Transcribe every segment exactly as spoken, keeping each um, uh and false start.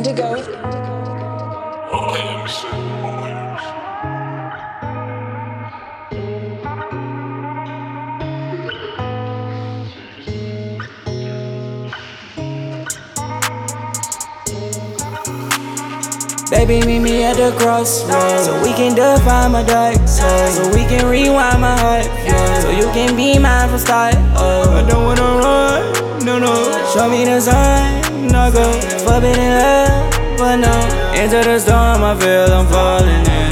Indigo. Baby, meet me at the crossroads, so we can define my dark side, so we can rewind my heart, yeah. So you can be mine from start. Oh, I don't wanna run, no, no. Show me the sign, no go. Forbidden love, but no. Into the storm, I feel I'm falling in.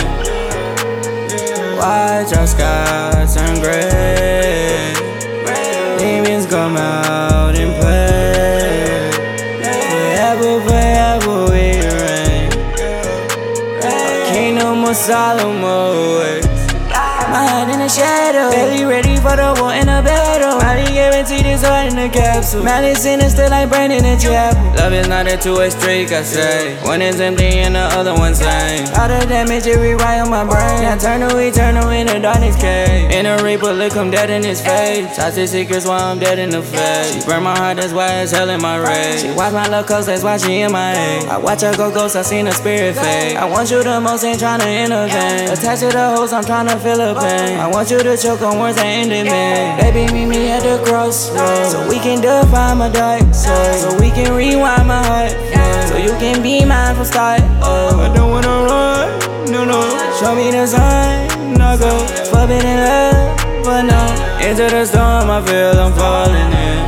Watch our skies turn gray. Demons come out and play. Forever, forever we reign. A kingdom of Solomon ways. My head in the shadow, barely ready for the war in the battle. Body guaranteed this heart in the capsule. Malice sinister like Brandon and Chapel. Love is not a two-way streak, I say. One is empty and the other one's same. All the damage it rewire my brain. Now turn to eternal in the darkness cave. In a reaper, look, I'm dead in his face. Toxic secrets while I'm dead in the face. She burn my heart, that's why it's hell in my rage. She watch my love coast, that's why she in my head. I watch her go ghost, I seen her spirit fade. I want you the most, ain't tryna intervene. Attached to the host, I'm tryna feel a pain. I want you to choke on words that end in me. Baby, meet me at the crossroads, so we can define my dark side, so we can rewind my heart, yeah. So you can be mine from start. Oh, I don't wanna run, no, no. Show me the sign, no go. Forbidden love, but no. Into the storm, I feel I'm falling in.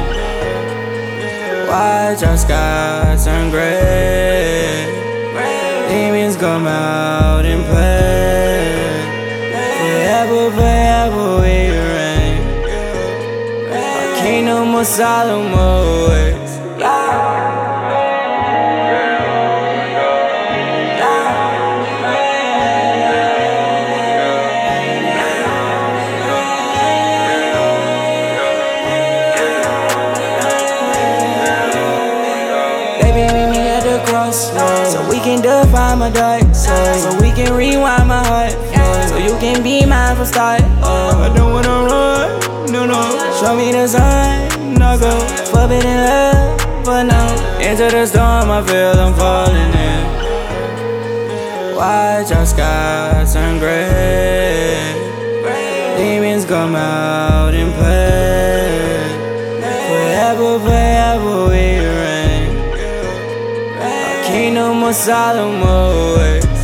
Watch our skies turn gray. Demons come out and play. Forever, forever we reign. A kingdom of Solomon ways. Baby, meet me at the crossroads, so we can define my dark side, so we can rewind my heart, yeah. So you can be mine from start. Oh, I don't wanna run, no, no. Show me the sign, no go. Forbidden love, but no. Into the storm, I feel I'm falling in. Watch our skies turn gray. Demons come out and play. Forever, forever we reign. A kingdom of Solomon ways.